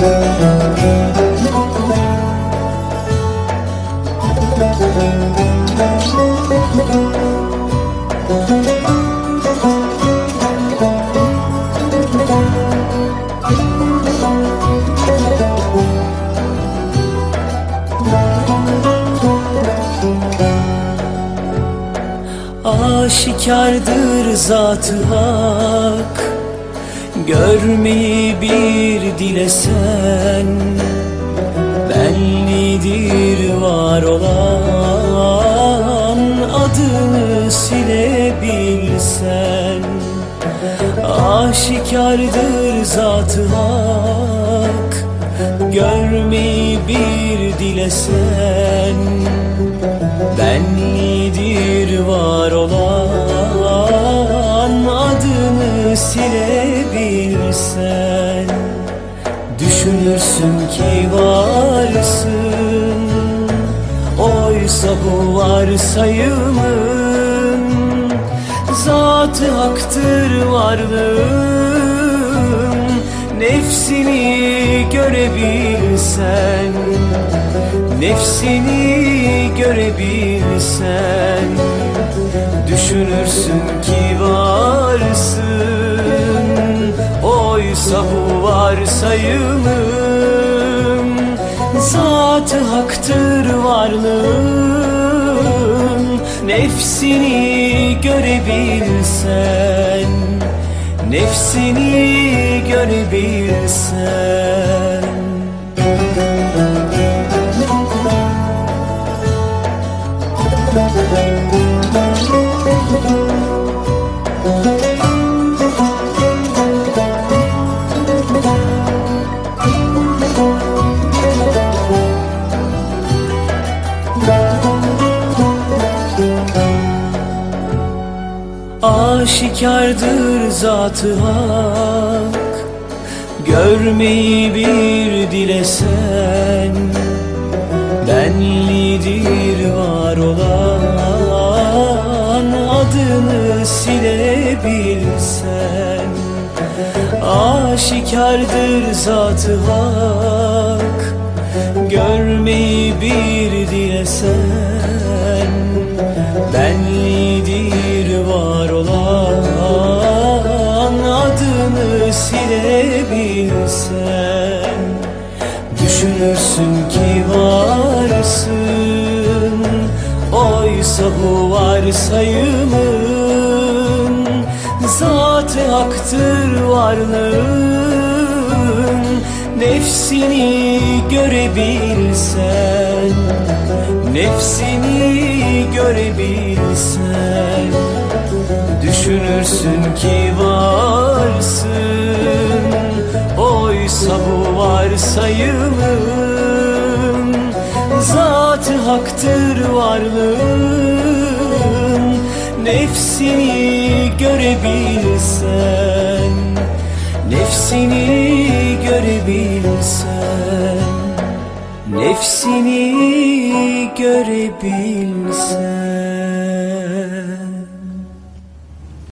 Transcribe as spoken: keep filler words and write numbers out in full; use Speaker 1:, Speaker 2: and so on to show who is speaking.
Speaker 1: Aşikardır zat-ı hak, görmeyi bir dilesen. Benlidir var olan, adını silebilsen. Aşikardır zat-ı hak, görmeyi bir dilesen. Benlidir var olan, adını silebilsen. Düşünürsün ki varsın, oysa bu varsayımın zat-ı haktır varlığın. Nefsini görebilsen, nefsini görebilsen. Düşünürsün ki varsın, oysa bu varsayımın zat-ı haktır varlığın. Nefsini görebilsen, nefsini görebilsen. Aşikardır zat-ı hak, görmeyi bir dilesen. Benlidir var olan, adını silebilsen. Aşikardır zat-ı hak, görmeyi bir dilesen. Benlidir var olan, adını silebilsen. Düşünürsün ki varsın, oysa bu varsayımın zat-ı haktır varlığın. Nefsini görebilsen, nefsini görebilsen. Düşünürsün ki varsın, oysa bu varsayımın zat-ı haktır varlığın. Nefsini görebilsen, nefsini görebilsen. Nefsini görebilsen.